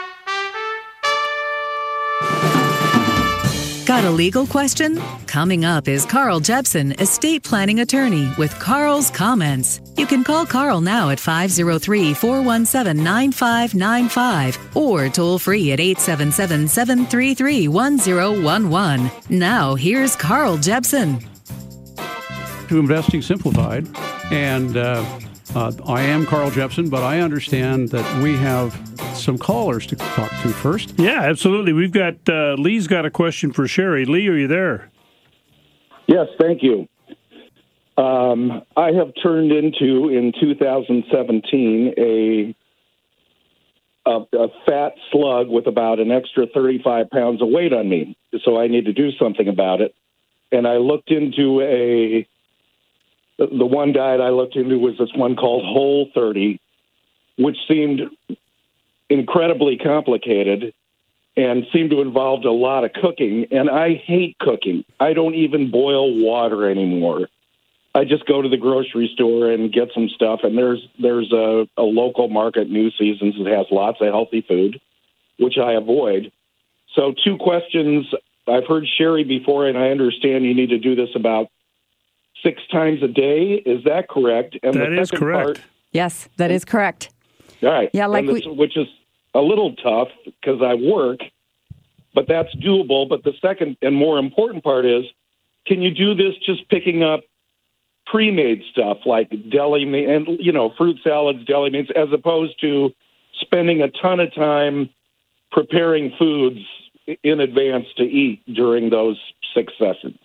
Got a legal question? Coming up is Carl Jepson, estate planning attorney, with Carl's comments. You can call Carl now at five oh three, four one seven, nine five nine five or toll free at eight seven seven, seven three three, one oh one one. Now, here's Carl Jepson. To Investing Simplified, and uh, uh, I am Carl Jepson, but I understand that we have some callers to talk to first. Yeah, absolutely. We've got, uh, Lee's got a question for Sherry. Lee, are you there? Yes, thank you. Um, I have turned into, in two thousand seventeen, a, a a fat slug with about an extra thirty-five pounds of weight on me, so I need to do something about it. And I looked into a, the one diet I looked into was this one called Whole thirty, which seemed incredibly complicated and seemed to involve a lot of cooking. And I hate cooking. I don't even boil water anymore. I just go to the grocery store and get some stuff. And there's there's a, a local market, New Seasons, that has lots of healthy food, which I avoid. So two questions. I've heard Sherry before, and I understand you need to do this about six times a day. Is that correct? And that the is correct. Part, yes, that is correct. All right. Yeah, like the, we, which is a little tough because I work, but that's doable. But the second and more important part is, can you do this just picking up pre-made stuff like deli meat and, you know, fruit salads, deli meats, as opposed to spending a ton of time preparing foods in advance to eat during those six sessions?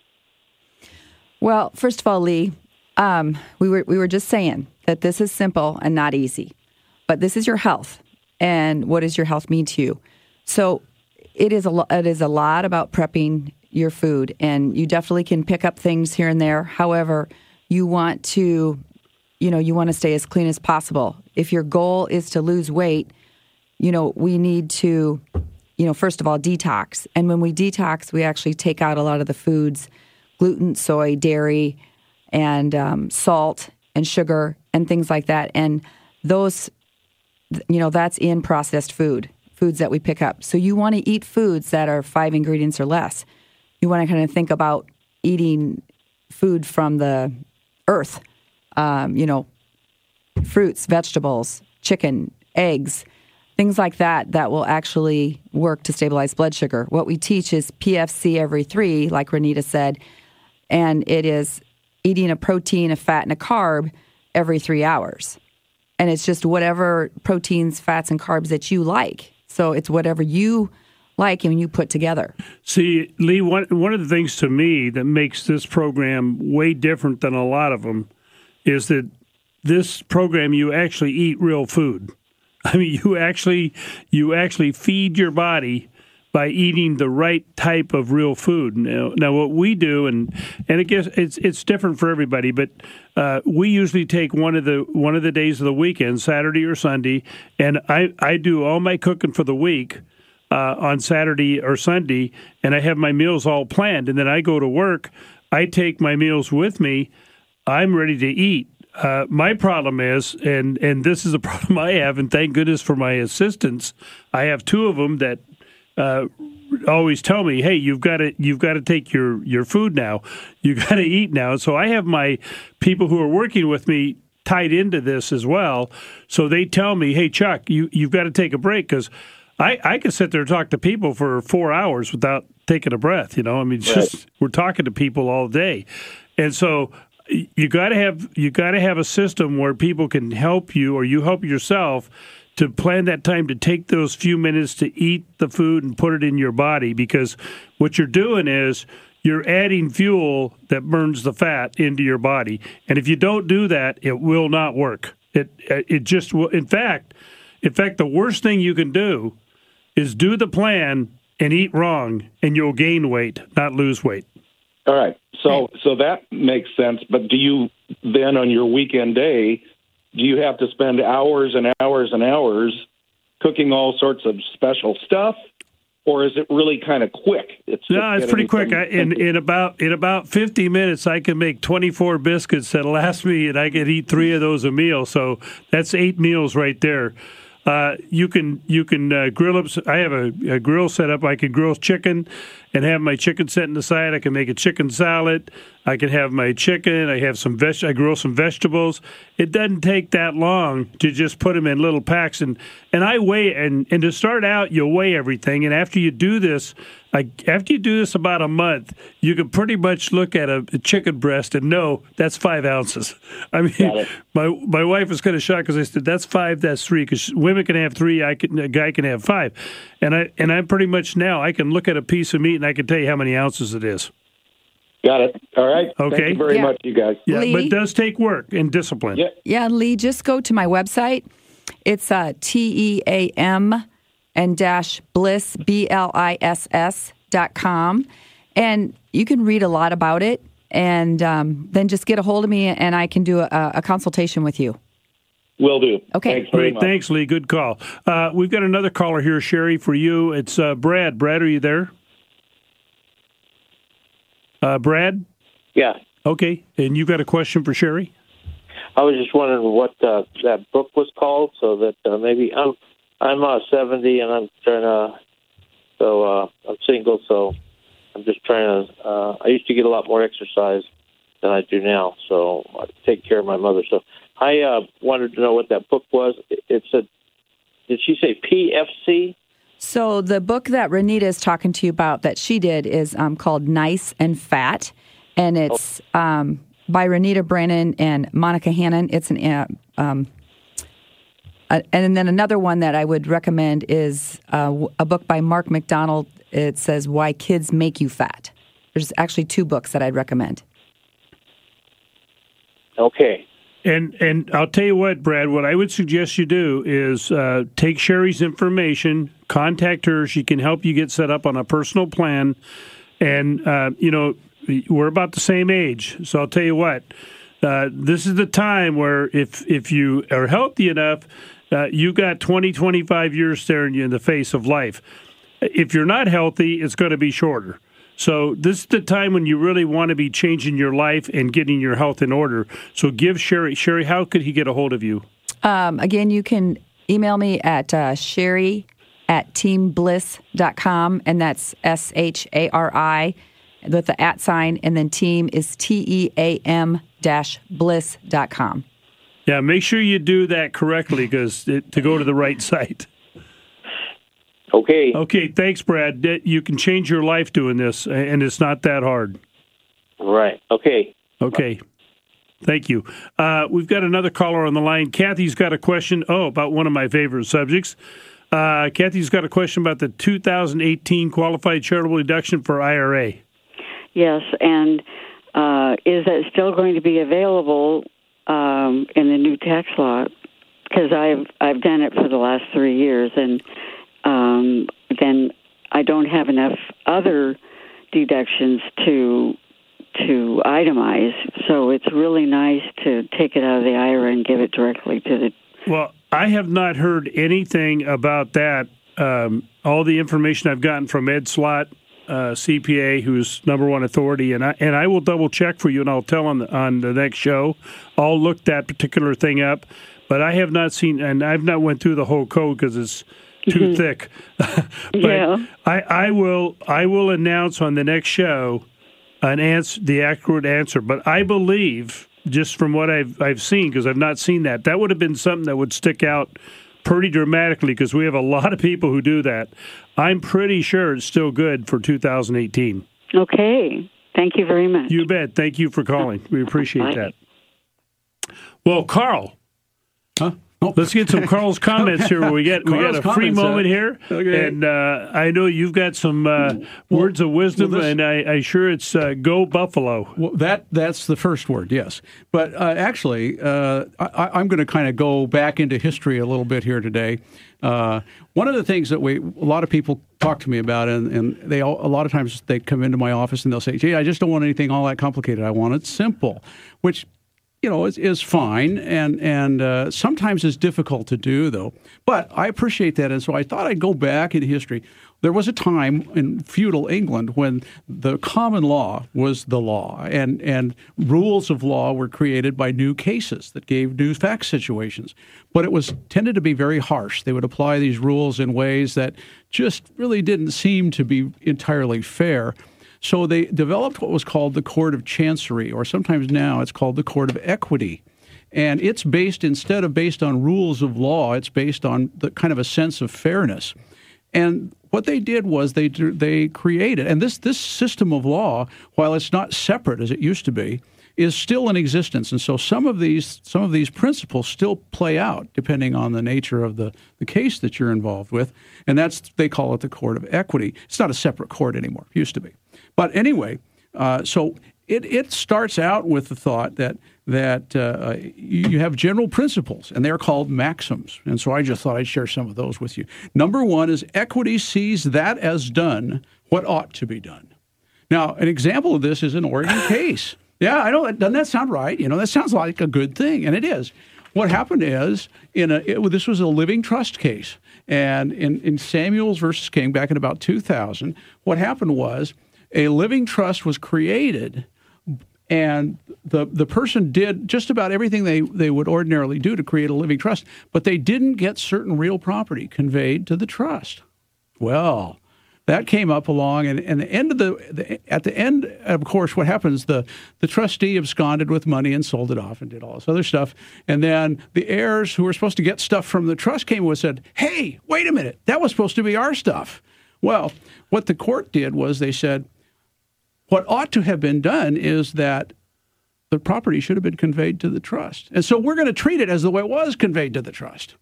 Well, first of all, Lee, um, we were we were just saying that this is simple and not easy, but this is your health, and what does your health mean to you? So it is a lo- it is a lot about prepping your food, and you definitely can pick up things here and there. However, you want to, you know, you want to stay as clean as possible. If your goal is to lose weight, you know, we need to, you know, first of all, detox. And when we detox, we actually take out a lot of the foods, gluten, soy, dairy, and um, salt and sugar and things like that. And those, you know, that's in processed food, foods that we pick up. So you want to eat foods that are five ingredients or less. You want to kind of think about eating food from the earth, um, you know, fruits, vegetables, chicken, eggs, things like that, that will actually work to stabilize blood sugar. What we teach is P F C every three, like Renita said, and it is eating a protein, a fat, and a carb every three hours. And it's just whatever proteins, fats, and carbs that you like. So it's whatever you like and you put together. See, Lee, one, one of the things to me that makes this program way different than a lot of them is that this program, you actually eat real food. I mean, you actually you actually feed your body by eating the right type of real food. Now, now what we do, and and it gets it's it's different for everybody, but uh, we usually take one of the one of the days of the weekend, Saturday or Sunday, and I, I do all my cooking for the week uh, on Saturday or Sunday, and I have my meals all planned, and then I go to work. I take my meals with me. I'm ready to eat. Uh, my problem is, and, and this is a problem I have, and thank goodness for my assistants. I have two of them that uh, always tell me, "Hey, you've got to you've got to take your, your food now. You got to eat now." So I have my people who are working with me tied into this as well. So they tell me, "Hey, Chuck, you you've got to take a break," because I I can sit there and talk to people for four hours without taking a breath. You know, I mean, right. just we're talking to people all day, and so. You got to have you got to have a system where people can help you, or you help yourself, to plan that time to take those few minutes to eat the food and put it in your body. Because what you're doing is you're adding fuel that burns the fat into your body, and if you don't do that, it will not work. It it just will. In fact, in fact, the worst thing you can do is do the plan and eat wrong, and you'll gain weight, not lose weight. All right. So so that makes sense. But do you then on your weekend day, do you have to spend hours and hours and hours cooking all sorts of special stuff? Or is it really kind of quick? It's no, it's pretty quick. I, in in about in about fifty minutes, I can make twenty-four biscuits that'll last me, and I can eat three of those a meal. So that's eight meals right there. Uh, you can you can uh, grill up. I have a, a grill set up. I can grill chicken and have my chicken set in the side. I can make a chicken salad. I can have my chicken. I have some veg. I grill some vegetables. It doesn't take that long to just put them in little packs. And, and I weigh and, and to start out, you'll weigh everything. And after you do this, I, after you do this about a month, you can pretty much look at a, a chicken breast and know that's five ounces. I mean, my my wife was kind of shocked because I said that's five, that's three. Because women can have three, I can a guy can have five, and I and I'm pretty much now I can look at a piece of meat and I can tell you how many ounces it is. Got it. All right. Okay. Thank you very yeah. much, you guys. Yeah, Lee? but it does take work and discipline. Yeah. Yeah, Lee, just go to my website. It's uh, T E A M and dash bliss, B L I S S dot com. And you can read a lot about it. And um, then just get a hold of me and I can do a, a consultation with you. Will do. Okay. Thanks very Great. much. Thanks, Lee. Good call. Uh, we've got another caller here, Sherry, for you. It's uh, Brad. Brad, are you there? Uh, Brad? Yeah. Okay, and you've got a question for Sherry? I was just wondering what uh, that book was called, so that uh, maybe I'm I'm uh, seventy and I'm trying to, so uh, I'm single, so I'm just trying to. Uh, I used to get a lot more exercise than I do now, so I take care of my mother. So I uh, wanted to know what that book was. It said, did she say P F C? So the book that Renita is talking to you about that she did is um, called Nice and Fat, and it's um, by Renita Brennan and Monica Hannon. It's an uh, um, uh, and then another one that I would recommend is uh, a book by Mark McDonald. It says Why Kids Make You Fat. There's actually two books that I'd recommend. Okay. And and I'll tell you what, Brad, what I would suggest you do is uh, take Sherry's information, contact her. She can help you get set up on a personal plan. And, uh, you know, we're about the same age. So I'll tell you what, uh, this is the time where if, if you are healthy enough, uh, you got twenty, twenty-five years staring you in the face of life. If you're not healthy, it's going to be shorter. So this is the time when you really want to be changing your life and getting your health in order. So give Sherry. Sherry, how could he get a hold of you? Um, again, you can email me at uh, Sherry at team bliss dot com, and that's S H A R I with the at sign, and then team is T E A M dash bliss dot com. Yeah, make sure you do that correctly because to go to the right site. Okay. Okay, thanks, Brad. You can change your life doing this, and it's not that hard. Right. Okay. Okay. Thank you. Uh, we've got another caller on the line. Kathy's got a question, oh, about one of my favorite subjects. Uh, Kathy's got a question about the two thousand eighteen qualified charitable deduction for I R A. Yes, and uh, is that still going to be available um, in the new tax law? Because I've I've done it for the last three years, and um, then I don't have enough other deductions to to itemize. So it's really nice to take it out of the I R A and give it directly to the. Well, I have not heard anything about that. Um, all the information I've gotten from Ed Slott, uh, C P A, who's number one authority, and I and I will double check for you, and I'll tell on the on the next show. I'll look that particular thing up, but I have not seen, and I've not went through the whole code because it's too mm-hmm. thick. but yeah. I, I will I will announce on the next show an answer, the accurate answer. But I believe, just from what I've I've seen, because I've not seen that, that would have been something that would stick out pretty dramatically because we have a lot of people who do that. I'm pretty sure it's still good for two thousand eighteen. Okay. Thank you very much. You bet. Thank you for calling. We appreciate Bye. that. Well, Carl. Huh? Oh. Let's get some Carl's comments here. Where we get we got a free comments, moment uh, here, okay. and uh, I know you've got some uh, well, words of wisdom, well, this, and I, I sure it's uh, "Go Buffalo." Well, that that's the first word, yes. But uh, actually, uh, I, I'm going to kind of go back into history a little bit here today. Uh, one of the things that we a lot of people talk to me about, and, and they all, a lot of times they come into my office and they'll say, "Gee, I just don't want anything all that complicated. I want it simple," which, you know, is, is fine, and and uh, sometimes is difficult to do, though. But I appreciate that, and so I thought I'd go back into history. There was a time in feudal England when the common law was the law, and, and rules of law were created by new cases that gave new fact situations. But it was tended to be very harsh. They would apply these rules in ways that just really didn't seem to be entirely fair. So they developed what was called the Court of Chancery, or sometimes now it's called the Court of Equity. And it's based, instead of based on rules of law, it's based on the kind of a sense of fairness. And what they did was they they created, and this, this system of law, while it's not separate as it used to be, is still in existence. And so some of these some of these principles still play out depending on the nature of the, the case that you're involved with. And that's, they call it the Court of Equity. It's not a separate court anymore. It used to be. But anyway, uh, so it, it starts out with the thought that that uh, you have general principles, and they're called maxims. And so I just thought I'd share some of those with you. Number one is equity sees that as done what ought to be done. Now, an example of this is an Oregon case. Yeah, I know. Doesn't that sound right? You know, that sounds like a good thing, and it is. What happened is, in a it, this was a living trust case, and in, in Samuels versus King back in about two thousand, what happened was a living trust was created, and the the person did just about everything they, they would ordinarily do to create a living trust, but they didn't get certain real property conveyed to the trust. Well, that came up along, and, and the end of the, the at the end, of course, what happens? The the trustee absconded with money and sold it off and did all this other stuff. And then the heirs who were supposed to get stuff from the trust came and said, "Hey, wait a minute, that was supposed to be our stuff." Well, what the court did was they said, what ought to have been done is that the property should have been conveyed to the trust, and so we're going to treat it as the way it was conveyed to the trust.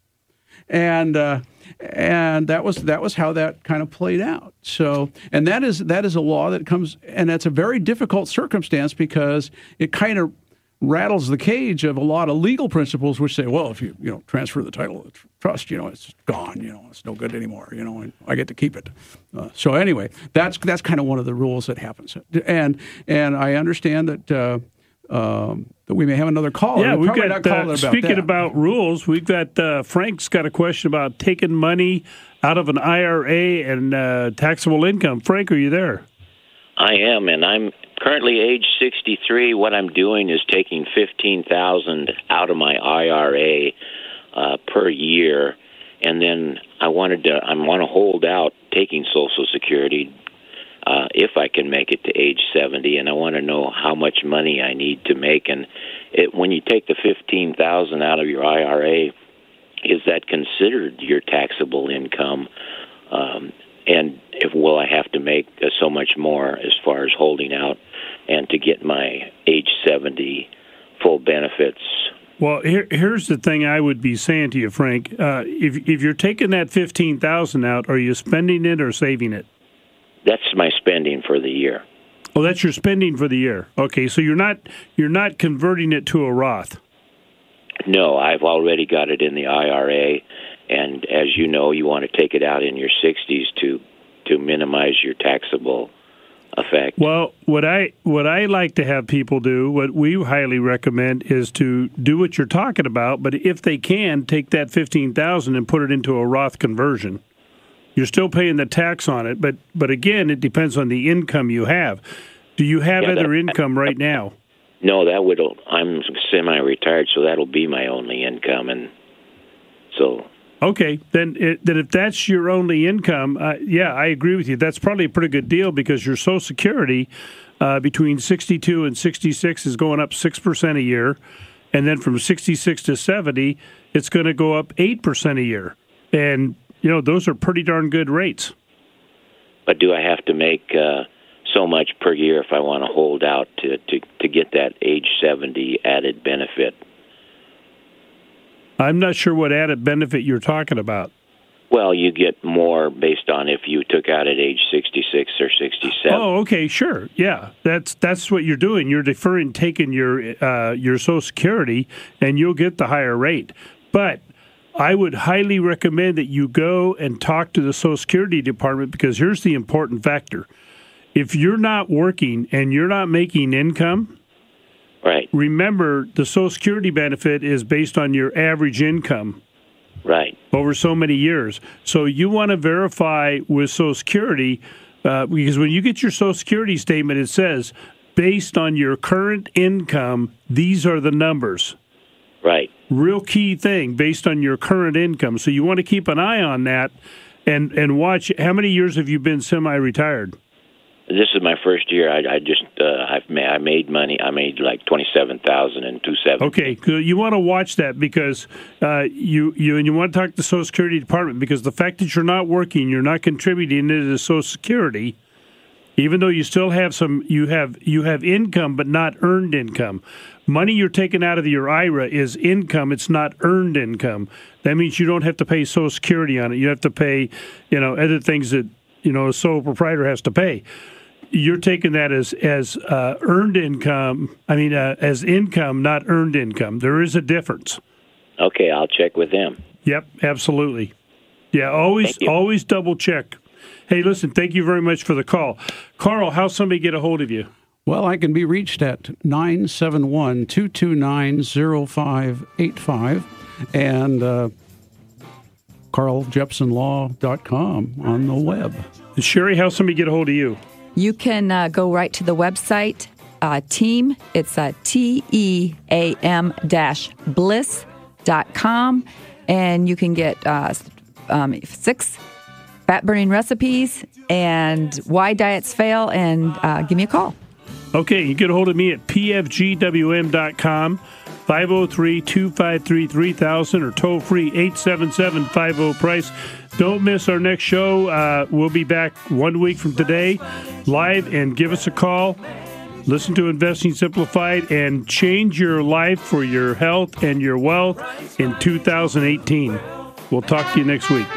And uh, and that was that was how that kind of played out. So, and that is that is a law that comes, and that's a very difficult circumstance because it kind of rattles the cage of a lot of legal principles, which say, well, if you you know transfer the title of the tr- trust, you know, it's gone, you know, it's no good anymore, you know, and I get to keep it. Uh, so anyway, that's that's kind of one of the rules that happens, and and I understand that. Uh, Um, that we may have another call. Yeah, We're we've got, not calling uh, about speaking that. about rules, we've got, uh, Frank's got a question about taking money out of an I R A and uh, taxable income. Frank, are you there? I am, and I'm currently age sixty-three. What I'm doing is taking fifteen thousand dollars out of my I R A uh, per year, and then I wanted to, I want to hold out taking Social Security Uh, if I can make it to age seventy, and I want to know how much money I need to make. And it, when you take the fifteen thousand dollars out of your I R A, is that considered your taxable income? Um, and if will I have to make uh, so much more as far as holding out and to get my age seventy full benefits? Well, here, here's the thing I would be saying to you, Frank. Uh, if if you're taking that fifteen thousand dollars out, are you spending it or saving it? That's my spending for the year. Oh, that's your spending for the year. Okay, so you're not you're not converting it to a Roth. No, I've already got it in the I R A, and as you know, you want to take it out in your sixties to to minimize your taxable effect. Well, what I what I like to have people do, what we highly recommend, is to do what you're talking about, but if they can, take that fifteen thousand dollars and put it into a Roth conversion. You're still paying the tax on it, but but again, it depends on the income you have. Do you have Yeah, other that- income right now? No, that would. I'm semi-retired, so that'll be my only income, and so. Okay, then it, then if that's your only income, uh, yeah, I agree with you. That's probably a pretty good deal because your Social Security uh, between sixty-two and sixty-six is going up six percent a year, and then from sixty-six to seventy, it's going to go up eight percent a year, and you know, those are pretty darn good rates. But do I have to make uh, so much per year if I want to hold out to, to, to get that age seventy added benefit? I'm not sure what added benefit you're talking about. Well, you get more based on if you took out at age sixty-six or sixty-seven. Oh, okay, sure. Yeah, that's that's what you're doing. You're deferring taking your uh, your Social Security, and you'll get the higher rate. But I would highly recommend that you go and talk to the Social Security Department because here's the important factor. If you're not working and you're not making income, right. remember the Social Security benefit is based on your average income. Right. Over so many years. So you want to verify with Social Security uh, because when you get your Social Security statement, it says, based on your current income, these are the numbers. Right. Real key thing, based on your current income. So you want to keep an eye on that and, and watch. How many years have you been semi-retired? This is my first year. I, I just uh, I've made, I made money. I made like twenty-seven thousand in two seventy. Okay, good. You want to watch that because uh, you you and you want to talk to the Social Security Department because the fact that you're not working, you're not contributing to Social Security, even though you still have some, you have you have income but not earned income. Money you're taking out of your I R A is income; it's not earned income. That means you don't have to pay Social Security on it. You have to pay, you know, other things that you know a sole proprietor has to pay. You're taking that as as uh, earned income. I mean, uh, as income, not earned income. There is a difference. Okay, I'll check with them. Yep, absolutely. Yeah, always always double check. Hey, listen, thank you very much for the call, Carl. How's somebody get a hold of you? Well, I can be reached at nine seven one, two two nine, zero five eight five and uh, carl jepsen law dot com on the web. And Sherry, how's somebody get a hold of you? You can uh, go right to the website, uh, team. It's uh, T E A M dash bliss dot com. And you can get uh, um, six fat-burning recipes and why diets fail, and uh, give me a call. Okay, you get a hold of me at P F G W M dot com, five oh three, two five three, three thousand, or toll-free eight seven seven, five zero, price. Don't miss our next show. Uh, we'll be back one week from today, live, and give us a call. Listen to Investing Simplified and change your life for your health and your wealth in two thousand eighteen. We'll talk to you next week.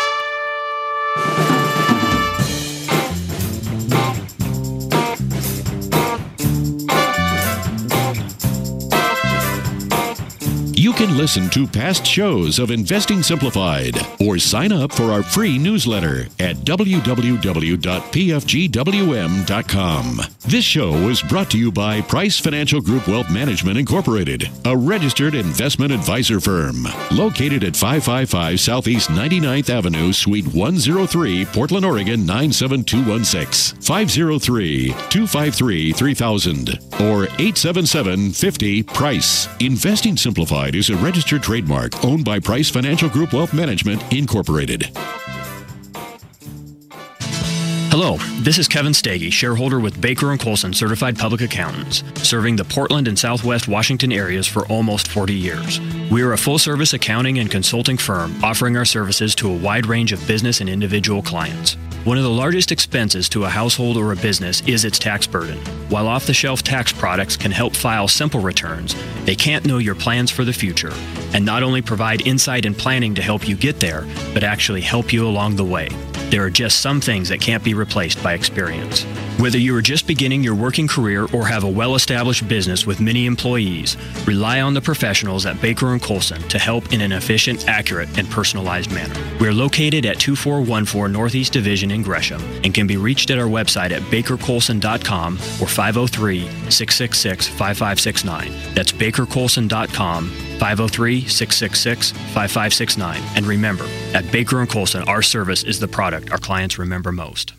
You can listen to past shows of Investing Simplified or sign up for our free newsletter at w w w dot p f g w m dot com. This show was brought to you by Price Financial Group Wealth Management Incorporated, a registered investment advisor firm located at five five five Southeast ninety-ninth Avenue, Suite one oh three, Portland, Oregon nine seven two one six, five oh three, two five three, three thousand, or eight seven seven, five oh, price. Investing Simplified is a registered trademark owned by Price Financial Group Wealth Management Incorporated. Hello, this is Kevin Stagey, shareholder with Baker and Colson Certified Public Accountants, serving the Portland and Southwest Washington areas for almost forty years. We are a full-service accounting and consulting firm offering our services to a wide range of business and individual clients. One of the largest expenses to a household or a business is its tax burden. While off-the-shelf tax products can help file simple returns, they can't know your plans for the future and not only provide insight and planning to help you get there, but actually help you along the way. There are just some things that can't be replaced by experience. Whether you are just beginning your working career or have a well-established business with many employees, rely on the professionals at Baker and Colson to help in an efficient, accurate, and personalized manner. We are located at two four one four Northeast Division in Gresham and can be reached at our website at baker colson dot com or five oh three, six six six, five five six nine. That's baker colson dot com, five oh three, six six six, five five six nine. And remember, at Baker and Colson, our service is the product our clients remember most.